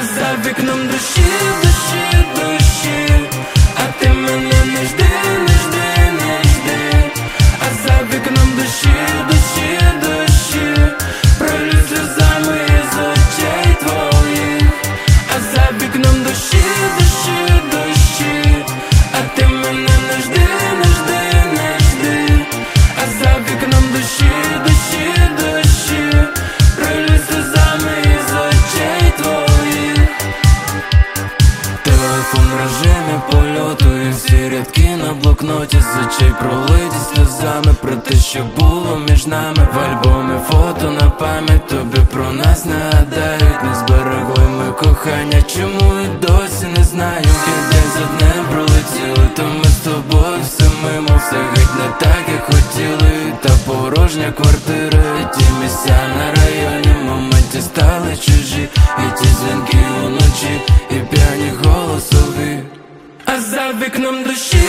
за вікном дощі, дощі, дощі, а ти мене не жди, не жди, не жди. А за вікном дощі, дощі, дощі, пролють сльозами із очей твоїх. А за вікном дощі, дощі, дощі, а ти мене не жди, не жди, не жди. А за вікном дощі, дощі, дощі, пролють сльозами із очей твоїх. Телефон в режимі польоту і всі рядки на блокноті з очей пролиті сльозами про те, що було між нами. В альбомі фото на пам'ять, тобі про нас нагадають. Не зберегли ми кохання, чому і досі не знаю. І день за днем пролетіли, то ми з тобою все мимо. Все геть не так, як хотіли. Та порожня квартира, і ті місця на районі в моменті стали чужі. І ті дзвінки уночі, і п'яні голосові. А за вікном дощі,